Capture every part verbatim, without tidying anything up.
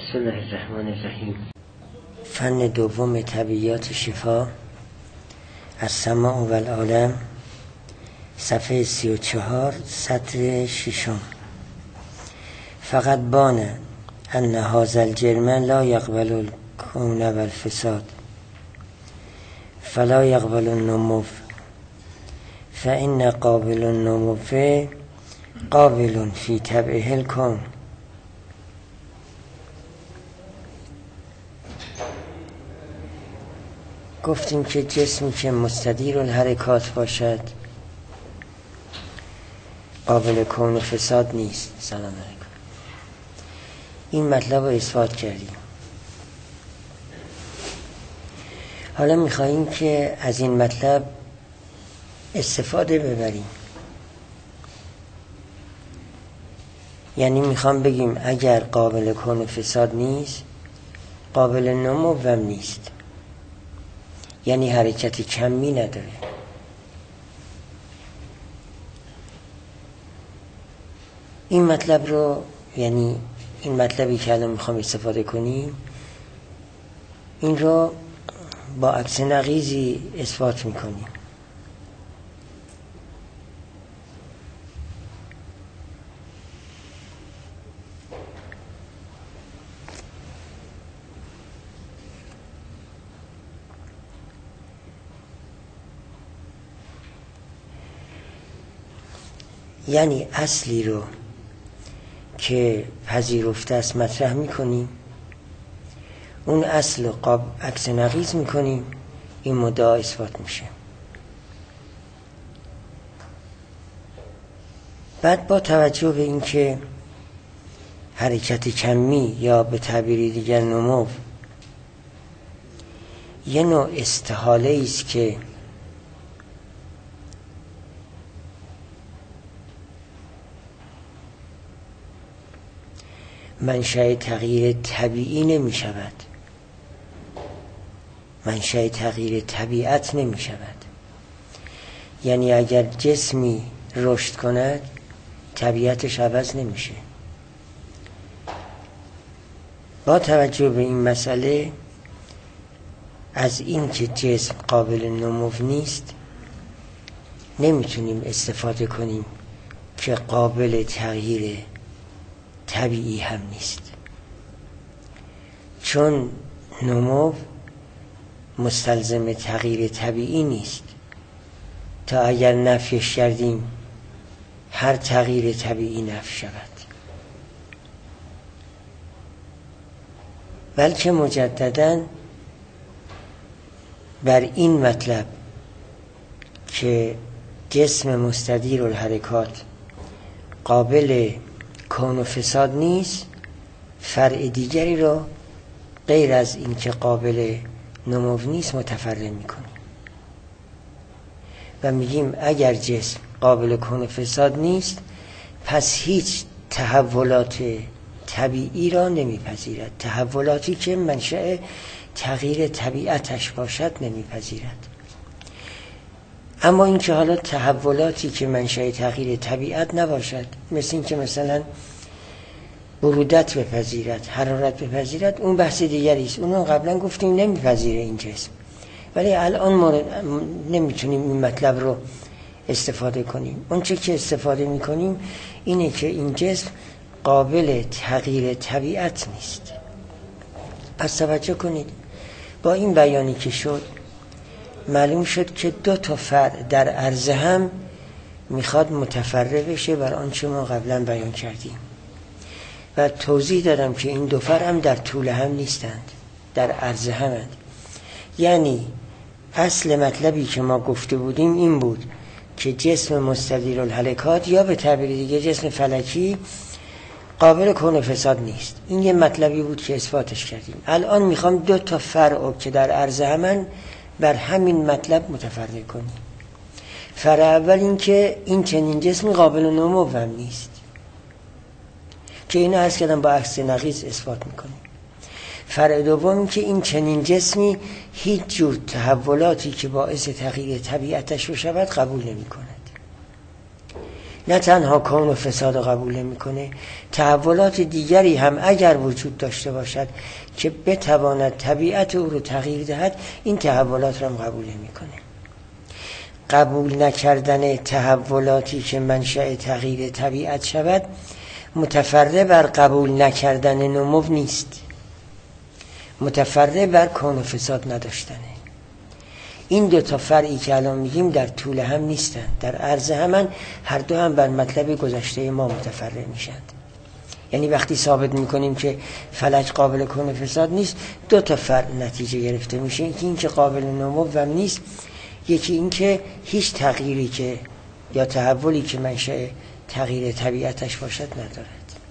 بسم الله الرحمن الرحیم. فن دوم طبیعیات شفا، السماع و العالم، صفحه سی و چهار، سطر ششم. فقط بان ان هذا الجرم لا يقبل الكون والفساد فلا يقبل النمو فإن قابل النمو قابل في طبعه الكون. گفتیم که جسمی که مستدیر الحرکات باشد قابل کون و فساد نیست. سلام علیکم. این مطلب رو اثبات کردیم. حالا میخواییم که از این مطلب استفاده ببریم. یعنی میخوام بگیم اگر قابل کون و فساد نیست، قابل نمو هم نیست، یعنی حرکتی کمی نداره. این مطلب رو، یعنی این مطلبی که الان میخوام استفاده کنیم، این رو با عکس نقیضی اثبات میکنیم. یعنی اصلی رو که پذیرفته است مطرح میکنیم، اون اصل رو قاب عکس نقیض میکنیم، این مدعا اثبات میشه. بعد با توجه به این که حرکت کمی یا به تعبیری دیگر نمو یه نوع استحاله است که منشأ تغییر طبیعی نمی شود، منشأ تغییر طبیعت نمی شود. یعنی اگر جسمی رشد کند طبیعتش عوض نمیشه. با توجه به این مسئله، از این که جسم قابل نمو نیست نمیتونیم استفاده کنیم که قابل تغییر طبیعی هم نیست، چون نمو مستلزم تغییر طبیعی نیست. تا اگر نفیش کردیم هر تغییر طبیعی نفی شود. بلکه مجدداً بر این مطلب که جسم مستدیر الحرکات قابل کون و فساد نیست، فرع دیگری را غیر از این که قابل نمو نیست متفرع میکنیم و میگیم اگر جسم قابل کون و فساد نیست، پس هیچ تحولات طبیعی را نمیپذیرد. تحولاتی که منشأ تغییر طبیعتش باشد نمیپذیرد. اما این که حالا تحولاتی که منشأ تغییر طبیعت نباشد، مثل این که مثلا برودت بپذیرد، حرارت بپذیرد، اون بحث دیگری است. اونو قبلا گفتیم نمیپذیره این جسم، ولی الان ما نمیتونیم این مطلب رو استفاده کنیم. اون چه که استفاده میکنیم اینه که این جسم قابل تغییر طبیعت نیست. پس توجه کنید، با این بیانی که شد معلوم شد که دو تا فرع در عرض هم میخواد متفرع بشه بر آنچه ما قبلا بیان کردیم و توضیح دادم که این دو فرع هم در طول هم نیستند، در عرض همند. یعنی اصل مطلبی که ما گفته بودیم این بود که جسم مستدیر الحرکات یا به تعبیر دیگه جسم فلکی قابل کون و فساد نیست. این یه مطلبی بود که اثباتش کردیم. الان میخوام دو تا فرع که در عرض همن بر همین مطلب متفرع کنیم. فرع اول این که این چنین جسمی قابل نمو هم نیست، که اینو عرض کردم با عکس نقیض اثبات میکنیم. فرع دوم این که این چنین جسمی هیچ جور تحولاتی که باعث تغییر طبیعتش رو شود قبول نمی کند. نه تنها کون و فساد رو قبول میکنه، تحولات دیگری هم اگر وجود داشته باشد که بتواند طبیعت او رو تغییر دهد، این تحولات رو هم قبول میکنه. قبول نکردن تحولاتی که منشأ تغییر طبیعت شود متفرع بر قبول نکردن نمو نیست، متفرع بر کون و فساد نداشتنه. این دو تا فرعی که الان میگیم در طول هم نیستن، در عرض همن، هر دو هم بر مطلب گذشته ما متفرع میشن. یعنی وقتی ثابت میکنیم که فلک قابل کون و فساد نیست، دو تا فرع نتیجه گرفته میشه. یکی این که قابل نمو هم نیست، یکی این که هیچ تغییری که یا تحولی که منشأ تغییر طبیعتش باشد ندارد.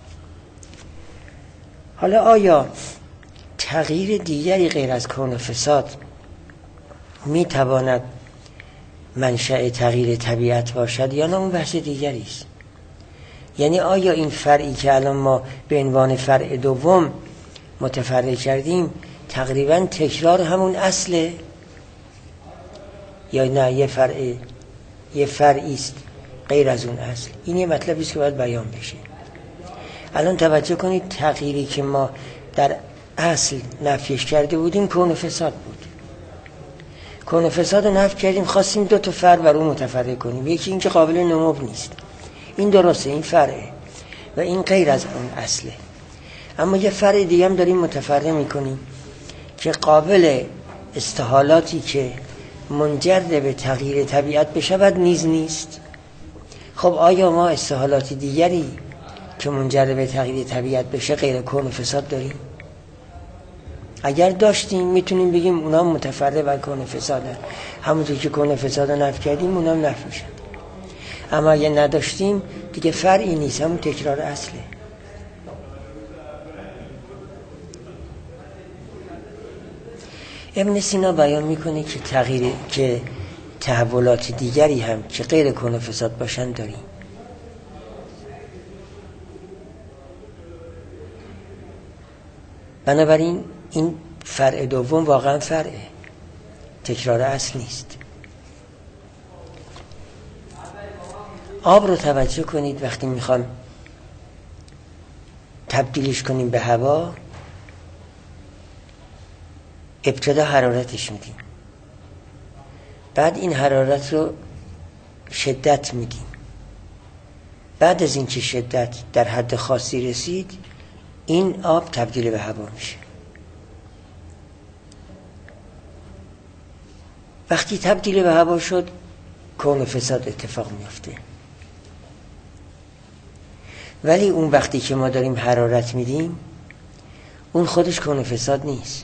حالا آیا تغییر دیگری غیر از کون و فساد میتواند منشأ تغییر طبیعت باشد یا نه؟ اون بحث دیگری است. یعنی آیا این فرعی که الان ما به عنوان فرع دوم متفرع کردیم تقریبا تکرار همون اصله یا نه یه فرع یه فرعی است غیر از اون اصل؟ این یه مطلبی است که باید بیان بشه. الان توجه کنید، تغییری که ما در اصل نفیش کرده بودیم کون و فساد بود. کون و فساد رو نفی کردیم، خواستیم دو تا فرع بر اون متفرع کنیم. یکی این که قابل نمو نیست، این درسته، این فرعه و این غیر از اون اصله. اما یه فرع دیگه هم داریم متفرع میکنیم که قابل استحالاتی که منجر به تغییر طبیعت بشود نیز نیست. خب آیا ما استحالات دیگری که منجر به تغییر طبیعت بشه غیر کون و فساد داریم؟ اگر داشتیم میتونیم بگیم اونا متفرع بر کون و فسادن، همونطور که کون و فساد رو نفی کردیم اونا هم نفی میشن. اما اگر نداشتیم دیگه فرعی نیست، همون تکرار اصله. ابن سینا بیان میکنه که تغییر که تحولات دیگری هم که غیر کون و فساد باشن داریم. بنابراین این فرع دوم واقعا فرعه، تکرار اصل نیست. آب رو توجه کنید، وقتی میخوام تبدیلش کنیم به هوا، ابتدا حرارتش میدیم، بعد این حرارت رو شدت میدیم، بعد از این که شدت در حد خاصی رسید این آب تبدیل به هوا میشه. وقتی تبدیل به هوا شد کون و فساد اتفاق میفته. ولی اون وقتی که ما داریم حرارت میدیم اون خودش کون و فساد نیست،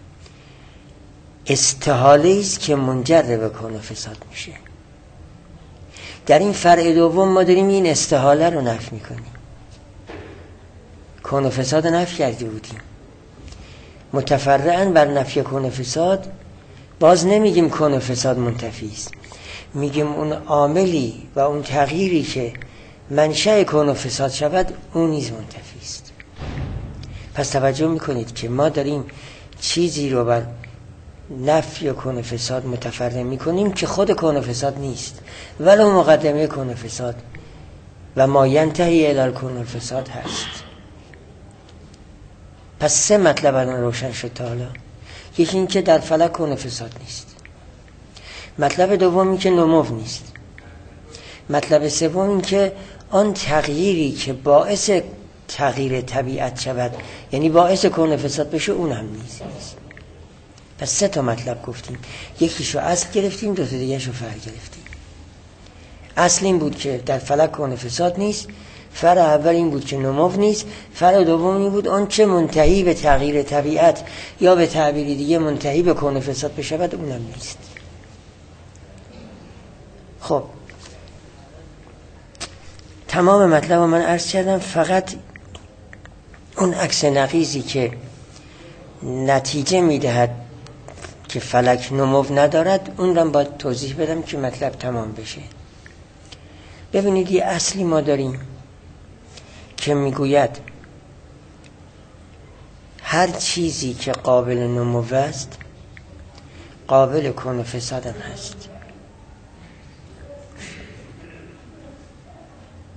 استحاله است که منجر به کون و فساد میشه. در این فرع دوم ما داریم این استحاله رو نفی میکنیم، کون و فساد نفی کرده بودیم. متفرعاً بر نفی کون و فساد باز نمیگیم کون و فساد منتفی است، میگیم اون عاملی و اون تغییری که منشأ کون و فساد شود اون نیز منتفی است. پس توجه میکنید که ما داریم چیزی رو بر نفی کون و فساد متفرع میکنیم که خود کون و فساد نیست، ولو مقدمه کون و فساد و ما ینتهی الی کون و فساد هست. پس سه مطلب الان روشن شد تا حالا. یکی این که در فلک کون و فساد نیست، مطلب دوم این که نمو نیست، مطلب سوم این که آن تغییری که باعث تغییر طبیعت شود یعنی باعث کون و فساد بشه اون هم نیست. پس سه تا مطلب گفتیم، یکیشو اصل گرفتیم، دو تا دیگه‌شو فرع گرفتیم. اصل این بود که در فلک کون و فساد نیست، فرع اول این بود که نمو نیست، فرع دوم این بود آن چه منتهی به تغییر طبیعت یا به تعبیری دیگه منتهی به کون و فساد بشود اونم نیست. خب تمام مطلب رو من عرض کردم، فقط اون عکس نقیضی که نتیجه میدهد که فلک نمو ندارد اون رو باید توضیح بدم که مطلب تمام بشه. ببینید یه اصلی ما داریم که میگوید هر چیزی که قابل نمو است قابل کون و فساد هم هست.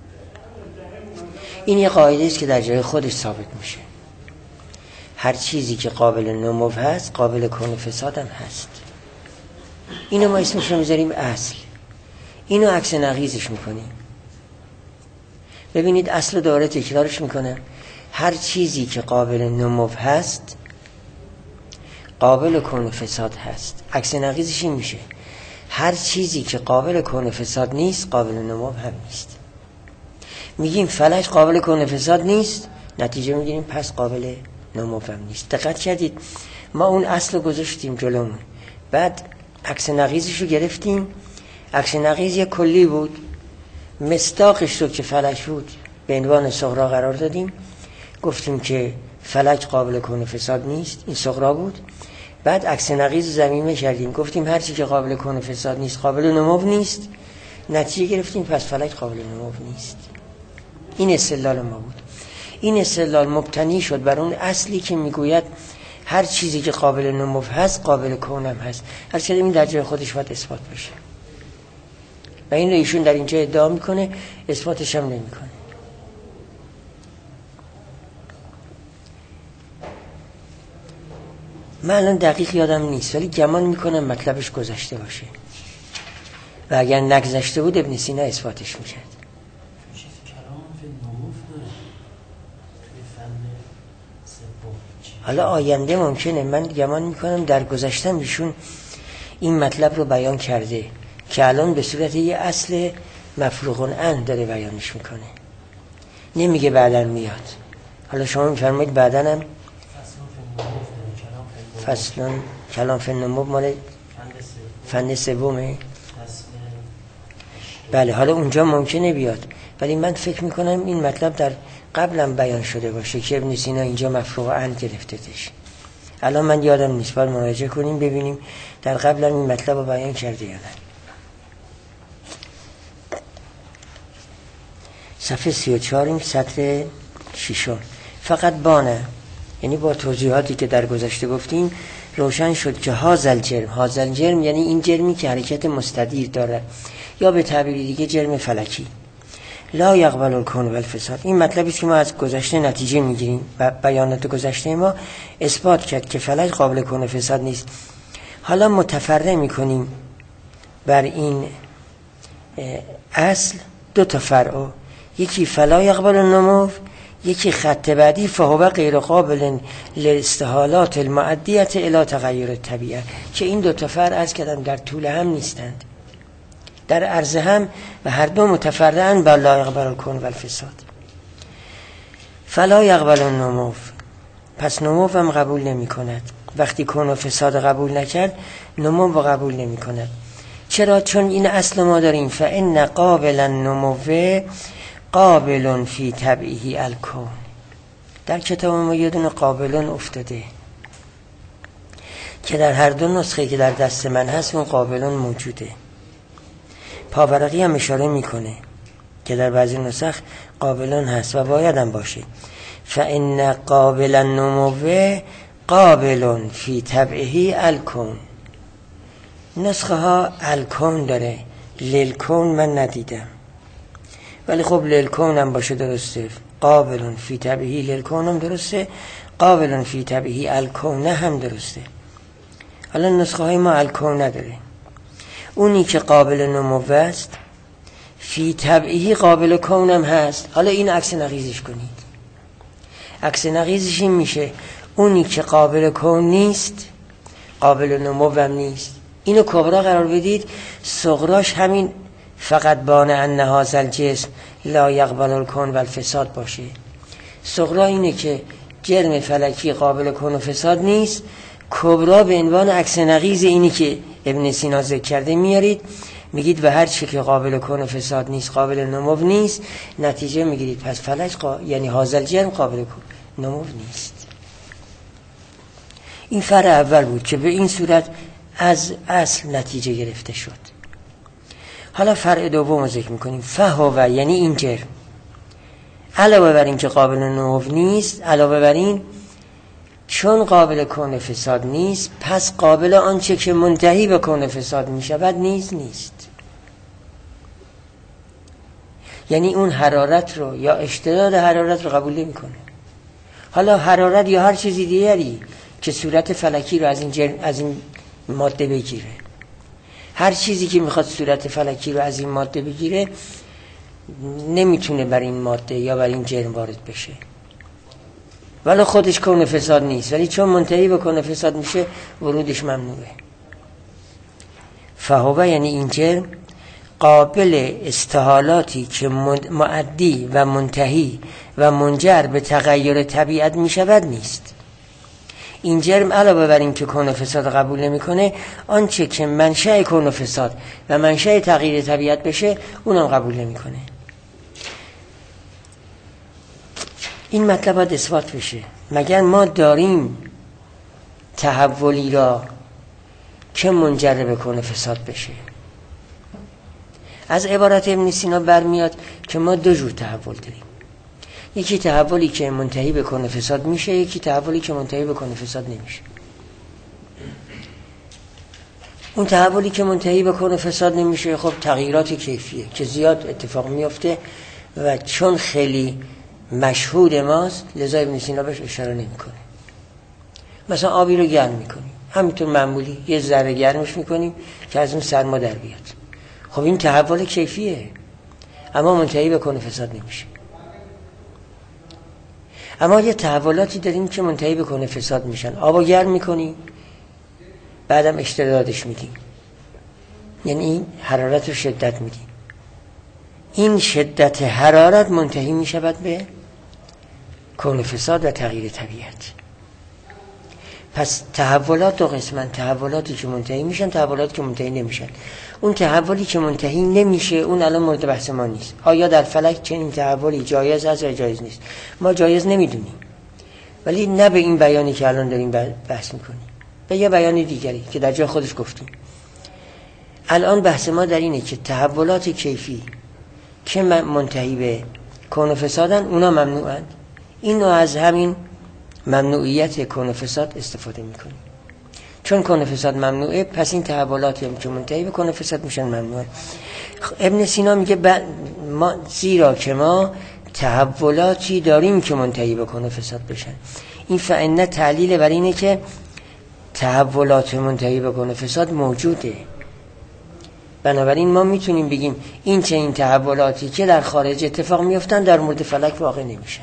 این یه قاعده است که در جای خودش ثابت میشه. هر چیزی که قابل نمو هست قابل کون فساد هم هست. اینو ما اسمش رو میذاریم اصل. اینو عکس نقیضش میکنیم. ببینید اصل داره تکرارش میکنم. هر چیزی که قابل نمو هست قابل کون فساد هست. عکس نقیضش این میشه هر چیزی که قابل کون فساد نیست قابل نمو هم نیست. میگیم فلک قابل کون فساد نیست، نتیجه میگیریم پس قابل نمو هم نیست. دقت کردید ما اون اصل گذاشتیم جلومون، بعد عکس نقیضش رو گرفتیم. عکس نقیض یک کلی بود، مصداقش رو که فلک بود به عنوان صغرا قرار دادیم، گفتیم که فلک قابل کون فساد نیست، این صغرا بود. بعد عکس نقیض زمینه کردیم، گفتیم هر چی که قابل کون فساد نیست قابل نمو نیست، نتیجه گرفتیم پس فلک قابل نمو نیست. این استدلال ما بود. این استدلال مبتنی شد بر اون اصلی که میگوید هر چیزی که قابل نمو هست قابل کون هم هست. هر چیزی این در جای خودش باید اثبات بشه و این رو ایشون در اینجا ادعا میکنه، اثباتش هم نمیکنه. من الان دقیق یادم نیست ولی گمان میکنم مطلبش گذشته باشه و اگر نگذشته بود ابن سینا اثباتش میکرد. حالا آینده ممکنه، من گمان میکنم در گذشتم ایشون این مطلب رو بیان کرده که الان به صورت یه اصل مفروغ عن داره بیانش میکنه، نمیگه بعداً میاد. حالا شما میفرمایید بعداً هم فصل کلام فی النمو مال فن سومه. بله حالا اونجا ممکنه بیاد، ولی من فکر میکنم این مطلب در قبلم بیان شده باشه که ابن سینا اینجا مفروغ عن گرفتهش. الان من یادم نیست، باید مراجعه کنیم ببینیم در قبلم این مطلب رو بیان کرده یا نه. صفحه سی و چهار این سطر ششم. فقط بانه، یعنی با توضیحاتی که در گذشته گفتیم روشن شد که هازل جرم، هازل جرم یعنی این جرمی که حرکت مستدیر داره، یا به تعبیر دیگه جرم فلکی، لا یقبل الکون و الفساد. این مطلبی که ما از گذشته نتیجه میگیریم و بیانات گذشته ما اثبات کرد که فلک قابل کون و فساد نیست. حالا متفرع میکنیم بر این اصل دو تا فرع، یکی فلا یقبل النمو، یکی خط بعدی فهو غیر قابل لاستحالات المعدیه الی تغییر الطبیعه، که این دو تا فرع از کردم در طول هم نیستند، در عرض هم و هر دو متفرعن بر لا یقبل الکون و الفساد. فلا یقبل النمو، پس نمو هم قبول نمی کند. وقتی کون و فساد قبول نکرد نمو با قبول نمی کند. چرا؟ چون این اصل ما داریم فان قابل النمو قابل فی طبعه الکون. در کتاب ما یه دونه قابلون افتاده که در هر دو نسخه که در دست من هست اون قابلون موجوده. پاورقی هم اشاره میکنه که در بعضی نسخ قابلون هست و باید هم باشه. فان قابل النمو قابل فی طبعه الکون. نسخه ها الکون داره، للکون من ندیدم، ولی خب للکون هم باشه درسته. قابل فی طبعه للکون هم درسته، قابل فی طبعه الکون هم درسته. حالا نسخه های ما الکون نداره. اونی که قابل نمو است فی طبعه قابل کون هم هست. حالا این عکس نقیضش کنید. عکس نقیضش این میشه اونی که قابل کون نیست قابل نمو هم نیست. اینو کبرا قرار بدید، صغراش همین فقط بان ان هذا الجسم لا یقبل الکون و الفساد باشه. صغرا اینه که جرم فلکی قابل کون و فساد نیست. کبرا به عنوان عکس نقیض اینی که ابن سینا ذکر کرده میارید، میگید و هر چی که قابل کون و فساد نیست قابل نمو نیست، نتیجه میگیرید پس فلک قا... یعنی هذا الجرم قابل نمو نیست. این فرع اول بود که به این صورت از اصل نتیجه گرفته شد. حالا فرع دوم رو ذکر میکنیم. فهو یعنی این جرم علاوه بر این که قابل نمو نیست، علاوه بر این چون قابل کون فساد نیست پس قابل آنچه که منتهی به کون فساد میشود نیز نیست. یعنی اون حرارت رو یا اشتداد حرارت رو قبول نمیکنه. حالا حرارت یا هر چیزی دیگری که صورت فلکی رو از این جرم از این ماده بگیره، هر چیزی که میخواد صورت فلکی رو از این ماده بگیره نمیتونه بر این ماده یا بر این جرم وارد بشه، ولی خودش کون فساد نیست، ولی چون منتهی به کون فساد میشه ورودش ممنوعه. فهوه یعنی این جرم قابل استحالاتی که مؤدی و منتهی و منجر به تغییر طبیعت میشود نیست. این جرم علاوه بر این که کون فساد قبول نمیکنه، آنچه که منشأ کون فساد و منشأ تغییر طبیعت بشه اونم قبول نمیکنه. این مطلب باید اثبات بشه. مگر ما داریم تحولی را که منجر به کون فساد بشه؟ از عبارت ابن سینا برمیاد که ما دو جور تحول داریم، یکی تحولی که منتهی به کون فساد میشه، یکی تحولی که منتهی به کون فساد نمیشه. اون تحولی که منتهی به کون فساد نمیشه خب تغییرات کیفیه که زیاد اتفاق میفته و چون خیلی مشهود ماست لذا ابن سینا بهش اشاره نمیکنه. مثلا آبی رو گرم میکنیم، همینطور معمولی یه ذره گرمش میکنیم که از اون سرما در بیاد. خب این تحول کیفیه اما منتهی به کون فساد نمیشه. اما یه تحولاتی داریم که منتهی به کون فساد میشن. آبو گرم میکنیم بعدم اشتدادش میدیم، یعنی حرارت رو شدت میدیم. این شدت حرارت منتهی میشود به کون فساد و تغییر طبیعت. پس تحولات دو قسمن، تحولاتی که منتهی میشن، تحولاتی که منتهی نمیشن. اون تحولی که منتهی نمیشه اون الان مورد بحث ما نیست. آیا در فلک چنین تحولی جایز است یا جایز نیست؟ ما جایز نمیدونیم، ولی نه به این بیانی که الان داریم بحث میکنیم، به یه بیان دیگری که در جای خودش گفتیم. الان بحث ما در اینه که تحولات کیفی که منتهی به کون و فسادن اونا ممنوعن. اینو از همین ممنوعیت کون و فساد استفاده میکنیم. چون کون و فساد ممنوعه پس این تحولاتی هم که منتهی به کون و فساد میشن ممنوعه. ابن سینا میگه ب... ما زیرا که ما تحولاتی داریم که منتهی به کون و فساد بشن. این فإن تعلیل بر اینه که تحولات منتهی به کون و فساد موجوده. بنابراین ما میتونیم بگیم این چه این تحولاتی که در خارج اتفاق میفتن در مورد فلک واقع نمیشن.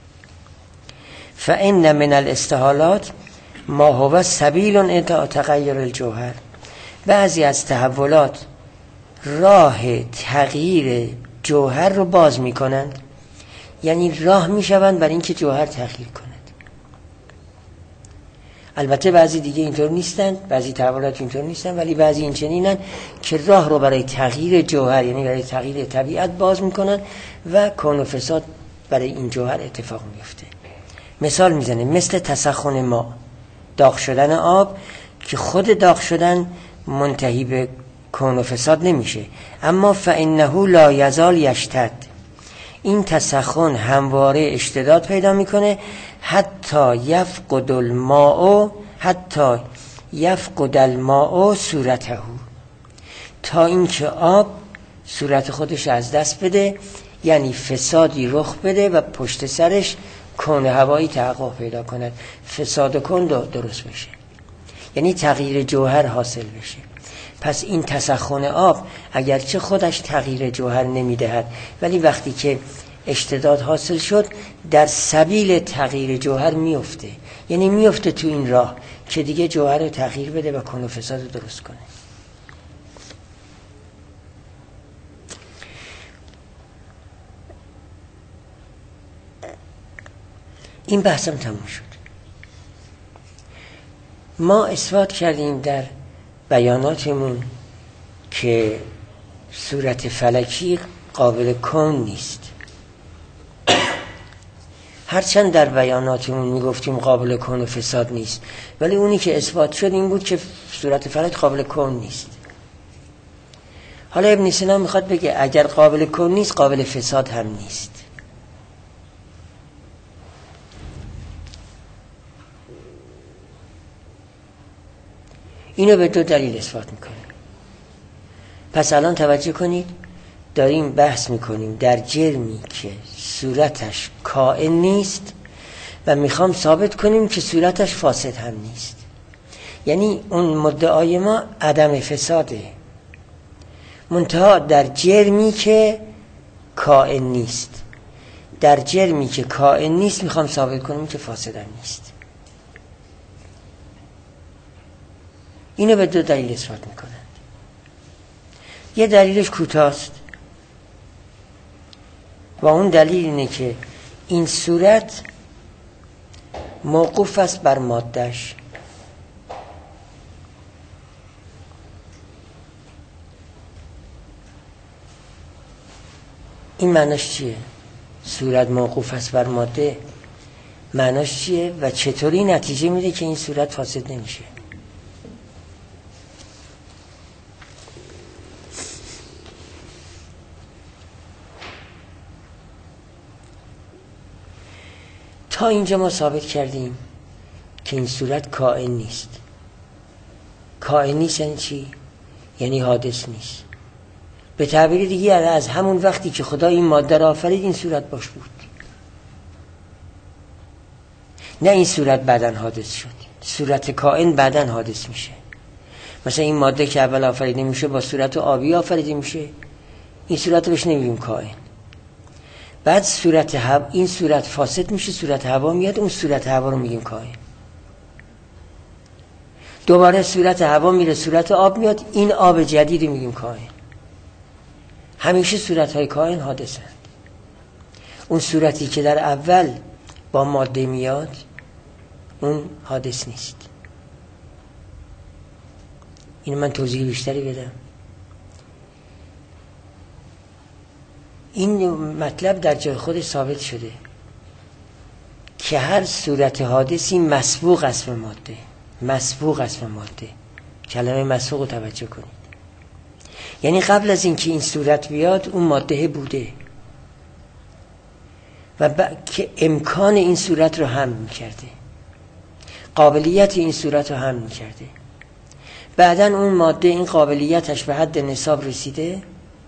فإن من الاستحالات ما هو سبیل الى تغییر الجوهر. بعضی از تحولات راه تغییر جوهر رو باز میکنند، یعنی راه میشوند برای اینکه جوهر تغییر کند. البته بعضی دیگه اینطور نیستند، بعضی تحولات اینطور نیستند، ولی بعضی این چنینن که راه رو برای تغییر جوهر یعنی برای تغییر طبیعت باز میکنن و کون و فساد برای این جوهر اتفاق میفته. مثال میزنه مثل تسخن ما، داغ شدن آب که خود داغ شدن منتهی به کون و فساد نمیشه، اما فإنه لا یزال یشتد. این تسخن همواره اشتداد پیدا میکنه حتی یفقد الماء حتی یفقد الماء صورته، تا اینکه آب صورت خودش از دست بده، یعنی فسادی رخ بده و پشت سرش کون هوایی تحقق پیدا کند، فساد کن درست بشه، یعنی تغییر جوهر حاصل بشه. پس این تسخن آب اگرچه خودش تغییر جوهر نمیدهد، ولی وقتی که اشتداد حاصل شد در سبیل تغییر جوهر میفته، یعنی میفته تو این راه که دیگه جوهر رو تغییر بده و کون و فساد رو درست کنه. این بحثم تموم شد. ما اثبات کردیم در بیاناتمون که صورت فلکی قابل کون نیست. هرچند در بیاناتمون میگفتیم قابل کون و فساد نیست، ولی اونی که اثبات شد این بود که صورت فلک قابل کون نیست. حالا ابن سینا میخواد بگه اگر قابل کون نیست قابل فساد هم نیست. اینو به دو دلیل اثبات میکنه. پس الان توجه کنید، داریم بحث میکنیم در جرمی که صورتش کائن نیست و میخوام ثابت کنیم که صورتش فاسد هم نیست. یعنی اون مدعای ما عدم فساده، منتها در جرمی که کائن نیست. در جرمی که کائن نیست میخوام ثابت کنیم که فاسد هم نیست. اینو به دو دلیل اثبات میکنند. یه دلیلش کوتاست و اون دلیل اینه که این صورت موقوف است بر مادهش. این معناش چیه؟ صورت موقوف است بر ماده معناش چیه و چطوری نتیجه میده که این صورت فاسد نمیشه؟ تا اینجا ما ثابت کردیم که این صورت کائن نیست. کائن نیست یعنی چی؟ یعنی حادث نیست. به تعبیر دیگه از همون وقتی که خدا این ماده را آفرید این صورت باش بود. نه این صورت بعدن حادث شد. صورت کائن بعدن حادث میشه. مثلا این ماده که اول آفریده میشه با صورت آبی آفریده میشه، این صورت رو بهش نمیگیم کائن. بعد صورت هوا، این صورت فاسد میشه، صورت هوا میاد، اون صورت هوا رو میگیم کائن. دوباره صورت هوا میره، صورت آب میاد، این آب جدید میگیم کائن. همیشه صورت های کائن حادثند. اون صورتی که در اول با ماده میاد اون حادث نیست. این من توضیح بیشتری بدم. این مطلب در جای خودش ثابت شده که هر صورت حادثی مسبوق است به ماده. مسبوق است به ماده. کلمه مسبوق رو توجه کنید. یعنی قبل از اینکه این صورت بیاد اون ماده بوده و ب... که امکان این صورت رو حمل می‌کرده، قابلیت این صورت رو حمل می‌کرده. بعداً اون ماده این قابلیتش به حد نصاب رسیده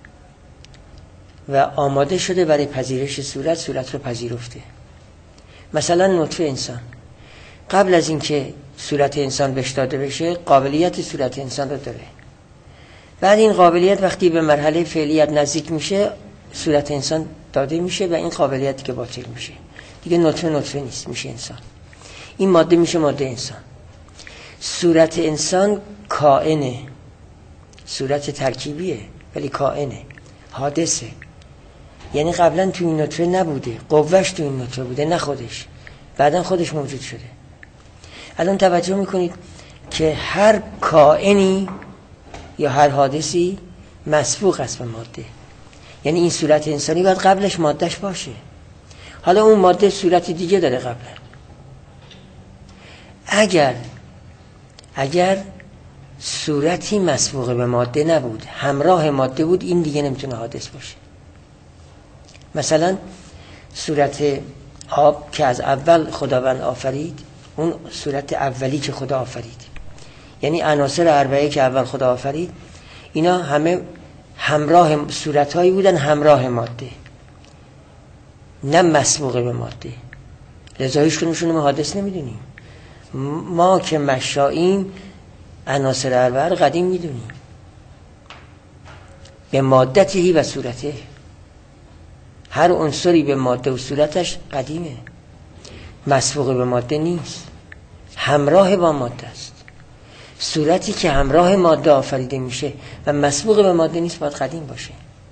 و آماده شده برای پذیرش صورت، صورت رو پذیرفته. مثلا نطفه انسان قبل از اینکه صورت انسان بهش داده بشه قابلیت صورت انسان رو داره. بعد این قابلیت وقتی به مرحله فعلیت نزدیک میشه صورت انسان داده میشه و این قابلیتی که باطل میشه دیگه نطفه نطفه نیست، میشه انسان. این ماده میشه ماده انسان. صورت انسان کائنه، صورت ترکیبیه ولی کائنه، حادثه. یعنی قبلا تو این نطفه نبوده، قوهش تو این نطفه بوده نه خودش، بعدا خودش موجود شده. الان توجه میکنید که هر کائنی یا هر حادثی مسبوق است به ماده. یعنی این صورت انسانی باید قبلش مادهش باشه. حالا اون ماده صورت دیگه داره قبلا. اگر اگر صورتی مسبوق به ماده نبود، همراه ماده بود، این دیگه نمیتونه حادث باشه. مثلا صورت آب که از اول خداوند آفرید، اون صورت اولی که خدا آفرید، یعنی عناصر اربعه که اول خدا آفرید، اینا همه همراه صورتهایی بودن، همراه ماده، نه مسبوق به ماده. لذا هیچ کنشون ما حادث نمیدونیم. ما که مشاییم عناصر اربعه رو قدیم میدونیم، به مادتی و صورته. هر عنصری به ماده و صورتش قدیمه، مسبوق به ماده نیست، همراه با ماده است. صورتی که همراه ماده آفریده میشه و مسبوق به ماده نیست باید قدیم باشه.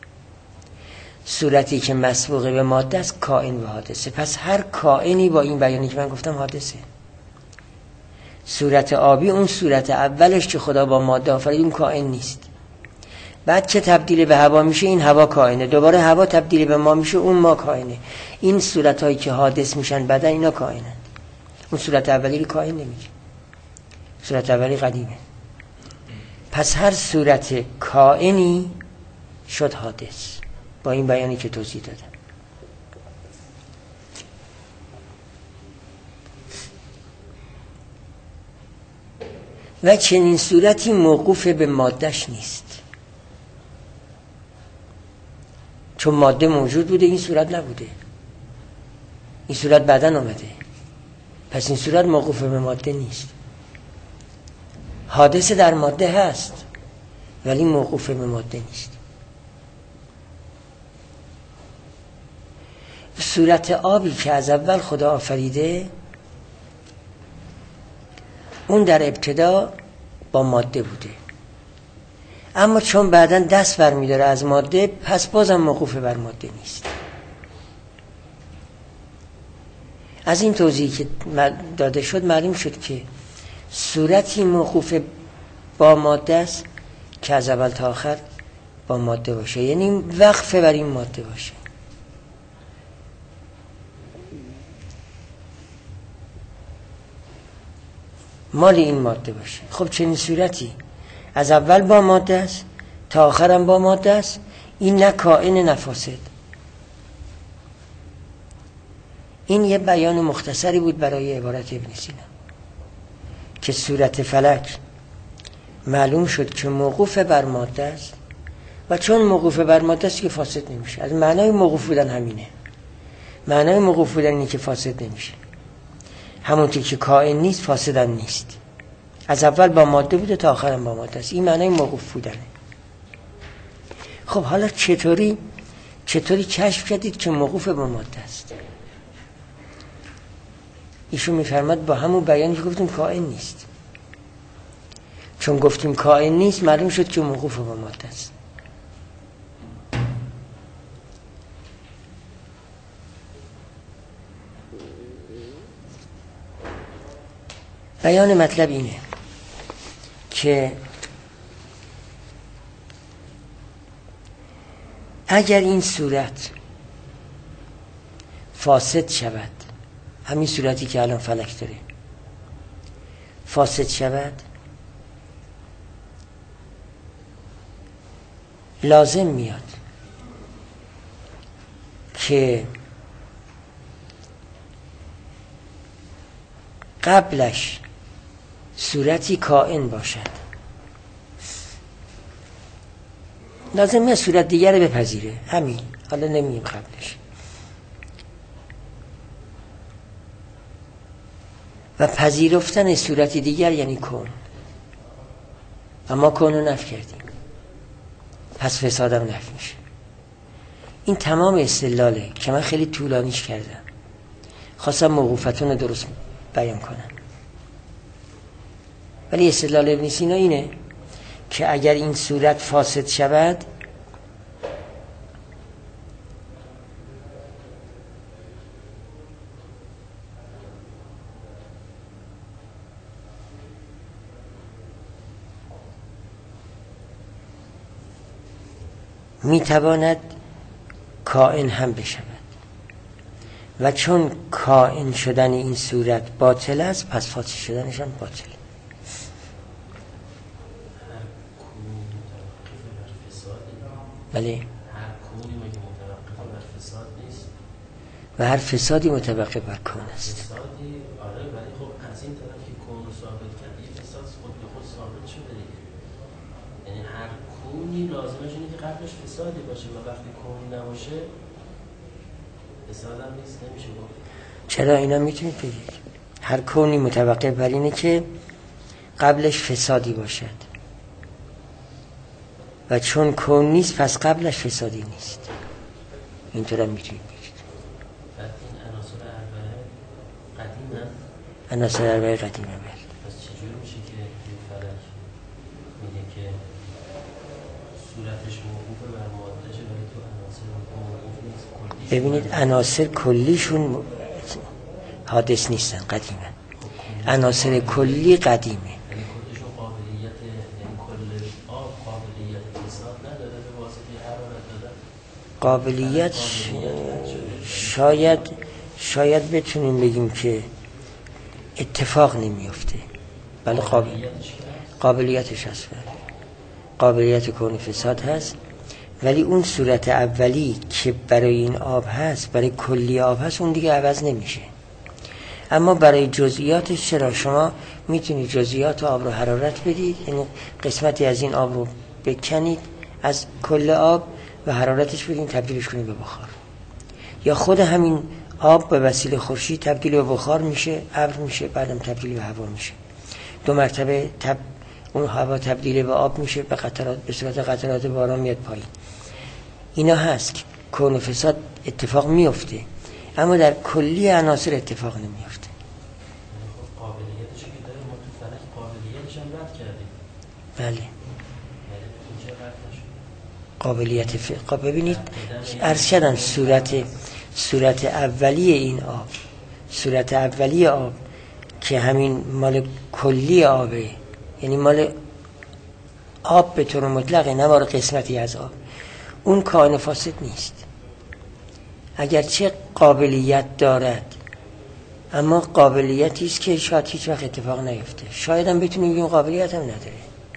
صورتی که مسبوق به ماده است کائن و حادثه. پس هر کائنی با این بیانی که من گفتم حادثه. صورت آبی اون صورت اولش که خدا با ماده آفرید اون کائن نیست. بعد که تبدیل به هوا میشه این هوا کائنه، دوباره هوا تبدیل به ما میشه اون ما کائنه. این صورتایی که حادث میشن بعدا اینا کائنن. اون صورت اولی رو کائن نمیگه، صورت اولی قدیمه. پس هر صورت کائنی شد حادث با این بیانی که توضیح دادم. و چنین صورتی موقوف به مادهش نیست. چون ماده موجود بوده این صورت نبوده، این صورت بعداً آمده، پس این صورت موقوف به ماده نیست. حادثه در ماده هست ولی موقوف به ماده نیست. صورت آبی که از اول خدا آفریده اون در ابتدا با ماده بوده، اما چون بعداً دست برمی‌داره از ماده پس بازم موقوف بر ماده نیست. از این توضیحی که داده شد معلوم شد که صورتی موقوف با ماده است که از اول تا آخر با ماده باشه، یعنی وقف بر این ماده باشه. مال این ماده باشه. خب چنین صورتی از اول با ماده است تا آخر هم با ماده است، این نه کائن نه فاسد. این یه بیان مختصری بود برای عبارت ابن سینا که صورت فلک معلوم شد که موقوف بر ماده است و چون موقوف بر ماده است که فاسد نمیشه. از معنای موقوف بودن همینه. معنای موقوف بودن اینه که فاسد نمیشه. همونطور که کائن نیست فاسدن نیست. از اول با ماده بوده تا آخر هم با ماده است. این معنای موقوف بودنه. خب حالا چطوری چطوری کشف کردید که موقوف به ماده است؟ ایشون میفرماد با همون بیانی که گفتیم کائن نیست. چون گفتیم کائن نیست معلوم شد که موقوف به ماده است. بیان مطلب اینه که اگر این صورت فاسد شود، همین صورتی که الان فلک داره فاسد شود، لازم میاد که قبلش صورتی کائن باشد. لازم میاد صورت دیگر رو بپذیره، همین. حالا نمیم قبلش. و پذیرفتن صورتی دیگر یعنی کون. اما کون رو نفی کردیم، پس فسادم نفی میشه. این تمام استدلاله که من خیلی طولانیش کردم، خواستم موقوفتون رو درست بیان کنم. ولی استدلال ابن سینا اینه که اگر این صورت فاسد شود میتواند کائن هم بشود و چون کائن شدن این صورت باطل است پس فاسد شدنش هم باطل. بله. و هر فسادی متوقف بر کون است. فسادی آره، ولی خب از این طرف که کون رو ثابت کرد یه فساد خود به خود ثابت شده دیگه. یعنی هر کونی لازمش اینه که قبلش فسادی باشه و وقتی کونی نباشه فساد هم نیست، نمیشه گفت. چرا اینا میتونید بگید؟ هر کونی متوقف بر اینه که قبلش فسادی باشد و چون کون نیست پس قبلش فسادی نیست. اینطور هم میتونید بگید. بعد این عناصر اربعه قدیمه؟ عناصر اربعه قدیمه. پس چجور میشه که این فلک میگه که صورتش موقوفه بر ماده شه ولی تو عناصر موقوف نیست؟ ببینید عناصر کلیشون حادث نیستن، قدیمه. عناصر کلی قدیمه. یعنی خودشون قابلیت، یعنی کل آب قابلیت فساد نداره به واسطه حرارت دادن؟ قابلیت شاید شاید بتونیم بگیم که اتفاق نمیفته. بله قابل قابلیتش هست، قابلیت کون فساد هست، ولی اون صورت اولی که برای این آب هست، برای کلی آب هست، اون دیگه عوض نمیشه. اما برای جزئیاتش چرا؟ شما میتونید جزئیات آب رو حرارت بدید، یعنی قسمتی از این آب رو بکنید از کل آب و حرارتش بدین تبدیلش کنید به بخار، یا خود همین آب به وسیله خورشید تبدیل به بخار میشه، ابر میشه، بعدم تبدیل به هوا میشه. دو مرتبه تب... اون هوا تبدیل به آب میشه، به قطرات، به صورت قطرات باران میاد پایین. اینا هست که کون و فساد اتفاق میفته، اما در کلی عناصر اتفاق نمیفته. قابلیتش که داره ما تو فلک قابلیتش هم رد کردیم. بله. قابلیت ف... ببینید عرض کردم صورت صورت اولیه این آب، صورت اولیه آب که همین مال کلی آبه، یعنی مال آب به طور مطلقه، نه مال قسمتی از آب، اون کائن فاسد نیست. اگرچه قابلیت دارد، اما قابلیتی است که شاید هیچ وقت اتفاق نیفته. شاید هم بتونیم بگیم قابلیت هم نداره.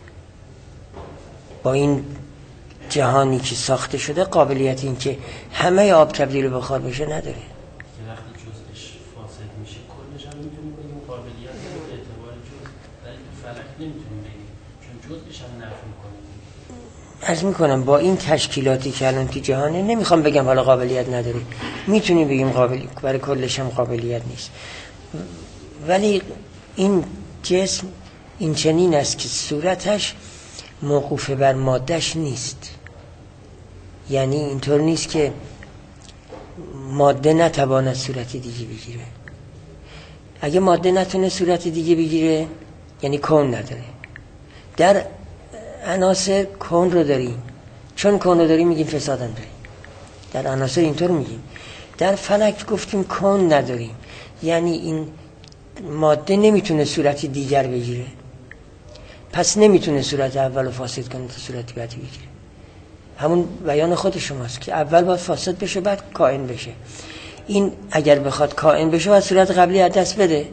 با این جهانی که ساخته شده قابلیت این که همه آب تبدیل به بخار بشه نداره. وقتی جزءش فاسد میشه کلش هم میتونیم بگیم قابلیت به اعتبار جزء، ولی تو فلک نمیتونیم بگیم چون جزءش هم نفی میکنیم. عرض میکنم با این تشکیلاتی که الان تو جهانه، نمیخوام بگم حالا قابلیت نداره، میتونیم بگیم قابلیت، برای کلش هم قابلیت نیست. ولی این جسم این چنین است که صورتش موقوف بر مادهش نیست. یعنی اینطور نیست که ماده نتواند صورت دیگه بگیره. اگه ماده نتونه صورت دیگه بگیره یعنی کون نداره. در عناصر کون رو داریم، چون کون رو داریم میگیم فساد هم داریم. در عناصر اینطور میگیم. در فلک گفتیم کون نداریم، یعنی این ماده نمیتونه صورت دیگر بگیره، پس نمیتونه صورت اول رو فاسد کنه تا صورت بعدی بگیره. همون بیان خود شماست که اول باید فاسد بشه بعد کائن بشه. این اگر بخواد کائن بشه باید صورت قبلی از دست بده،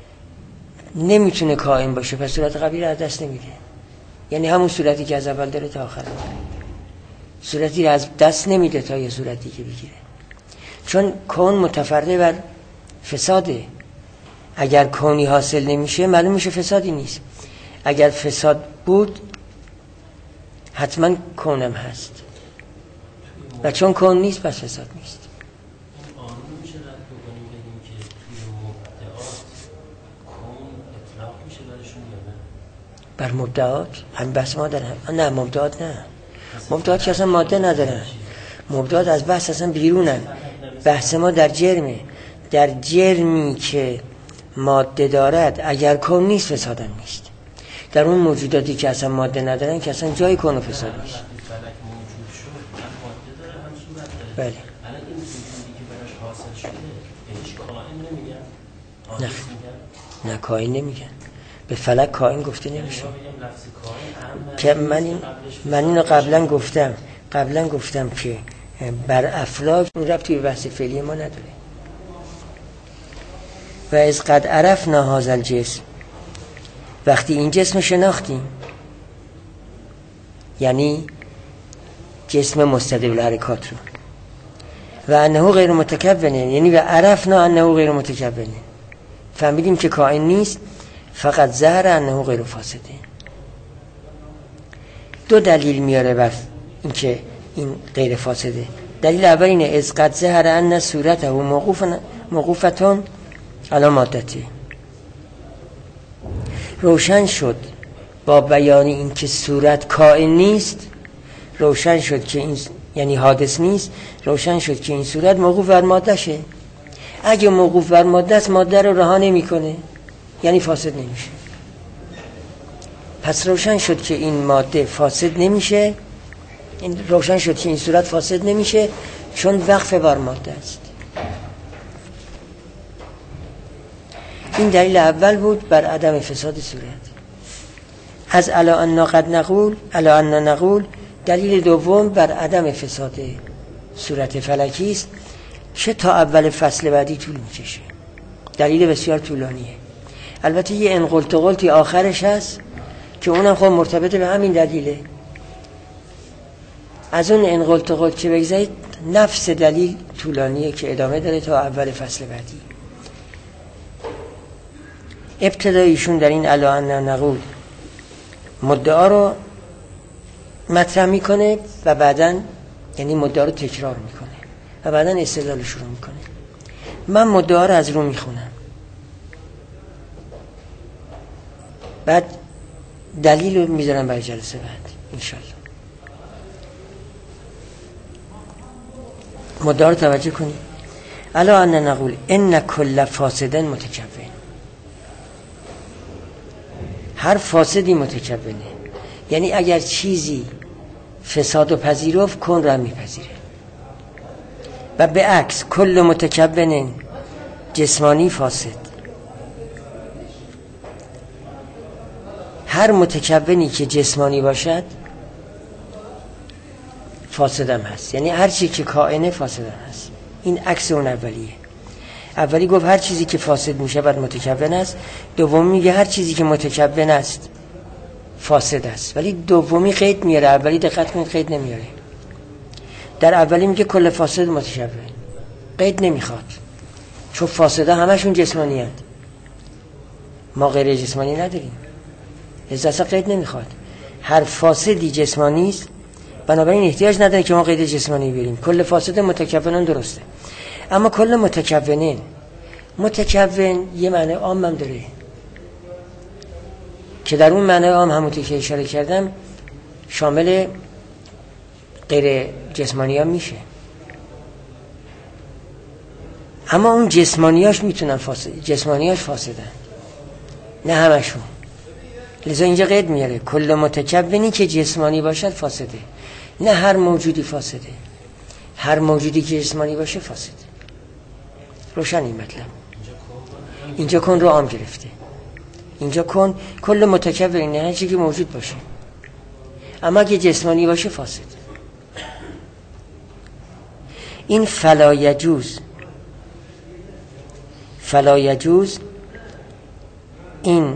نمیتونه کائن باشه پس صورت قبلی رو از دست نمیده. یعنی همون صورتی که از اول داره تا آخر داره، صورتی رو از دست نمیده تا یه صورتی که بگیره. چون کون متفرده بر فساده. اگر کونی حاصل نمیشه معلوم میشه فسادی نیست. اگر فساد بود حتما کونم هست، و چون کون نیست پس فساد نیست. آنون میشه رد بکنیم بگیم که توی مبدعات کون اطلاق میشه برشون یا نه؟ بر مبدعات هم بحث ما دارن؟ نه مبدعات نه، مبدعات که اصلا ماده ندارن، مبدعات از بحث اصلا بیرونن. بحث ما در جرمه. در جرمی که ماده دارد اگر کون نیست فساد هم نیست. در اون موجوداتی که اصلا ماده ندارن که اصلا جای کون و فساد نیست. بله. الان این وجودی که براش حاصل شده هیچ کائن نمیگن؟ نه نه کائن نمیگن. به فلک کائن گفته نمیشه. که من این من اینو قبلا گفتم قبلا گفتم که بر افلاک ربطی به بحث فعلی ما نداره. و از قد عرفنا هذا الجسم، وقتی این جسم شناختیم، یعنی جسم مستدل حرکات رو، و انه غیر متکونه، یعنی و عرفنا انه غیر متکونه، فهمیدیم که کائن نیست، فقط ظهر انه غیر فاسده. دو دلیل میاره بر این که این غیر فاسده. دلیل اول اینه از قد ظهر ان صورته موقوف موقوفتون علی مادته. روشن شد با بیان این که صورت کائن نیست، روشن شد که این یعنی حادث نیست، روشن شد که این صورت موقوف بر ماده شه. اگه موقوف بر ماده است ماده رو رها نمیکنه، یعنی فاسد نمیشه. پس روشن شد که این ماده فاسد نمیشه، این روشن شد که این صورت فاسد نمیشه چون وقف بر ماده است. این دلیل اول بود بر عدم فساد صورت. از الا ان قد نقول الا ان نقول دلیل دوم بر عدم فساد صورت فلکی است که تا اول فصل بعدی طول میکشه. دلیل بسیار طولانیه. البته یه انقلت و قلتی آخرش هست که اونم خب مرتبط به همین دلیله. از اون انقلت و قلت که بگذارید نفس دلیل طولانیه که ادامه داره تا اول فصل بعدی. ابتداییشون در این الا ان نقول مدعا رو مطرح میکنه و بعدن یعنی مدعا رو تکرار میکنه و بعدن استدلال شروع میکنه. من مدعا رو از رو میخونم، بعد دلیل رو میذارم برای جلسه بعد انشالله. مدعا رو توجه کنید. الا ان نقول ان کل فاسد متکون، هر فاسدی متکونه، یعنی اگر چیزی فساد و پذیرفت کن را میپذیره. و به عکس کل متکون جسمانی فاسد، هر متکونی که جسمانی باشد فاسدم هست، یعنی هر چی که کائنه فاسدم هست. این عکس اون اولیه. اولی گفت هر چیزی که فاسد میشه بعد متکون است، دومی میگه هر چیزی که متکون است فاسد است، ولی دومی قید میاره، اولی دقت کنید قید نمیاره. در اولی میگه کل فاسد متکون، قید نمیخواد، چون فاسده همشون جسمانی هست، ما غیر جسمانی نداریم، لذا اصلا قید نمیخواد. هر فاسدی جسمانی است، بنابراین احتیاج نداره که ما قید جسمانی بیاریم. کل فاسد متکونن درسته، اما کل متکونین، متکون یه معنی عام هم داره که در اون معنی عام همونطور که اشاره کردم شامل غیر جسمانی ها میشه، اما اون جسمانیاش میتونن فاسد، جسمانیاش فاسدن، نه همشون. لذا اینجا قید میاره کل متکونی که جسمانی باشد فاسده، نه هر موجودی فاسده، هر موجودی که جسمانی باشه فاسده. روشن این مطلب. اینجا کن رو عام گرفته، اینجا کن کل متکون، نه هر چیزی که موجود باشه، اما اگه جسمانی باشه فاسد. این فلا یجوز، فلا یجوز این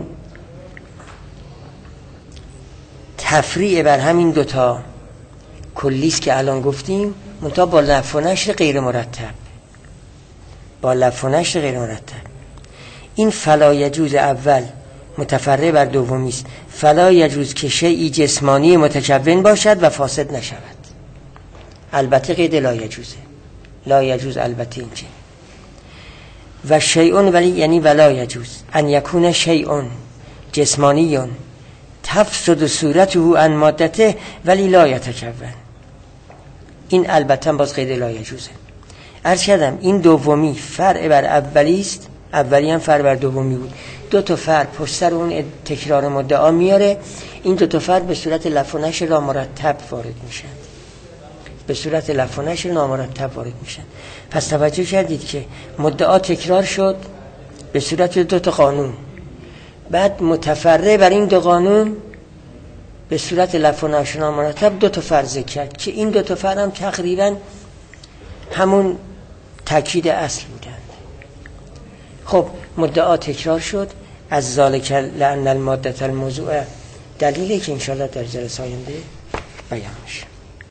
تفریع بر همین دوتا کلیست که الان گفتیم، منتها با لف و نشر غیر مرتب، با لف و نشر غیر مرتب. این فلا یجوز اول متفرع بر دومی است. فلا یجوز که شیئی جسمانی متکون باشد و فاسد نشود. البته قید لا یجوزه، لا یجوز البته اینجا. و شیئون ولی یعنی ولا یجوز ان یکون شیئون جسمانیون تفسد صورته عن مادته ولی لا یتکون. این البته باز قید لا یجوزه. عرض کردم این دومی فرع بر اولی است، اولی هم فرع بر دومی بود. دو تا فرع پشت سر اون تکرار مدعا میاره. این دو تا فرع به صورت لف و نشر نامرتب وارد میشن، به صورت لف و نشر نامرتب وارد میشن. پس توجه کردید که مدعا تکرار شد به صورت دو تا قانون، بعد متفرع بر این دو قانون به صورت لف و نشر نامرتب دو تا فرع ذکر کرد که این دو تا فرع هم تقریبا همون تاکید اصل بودن. خب مدعا تکرار شد، از ذالک لأن المادة الموضوع دلیلی که انشاءالله در جلسه آینده بیان میشه.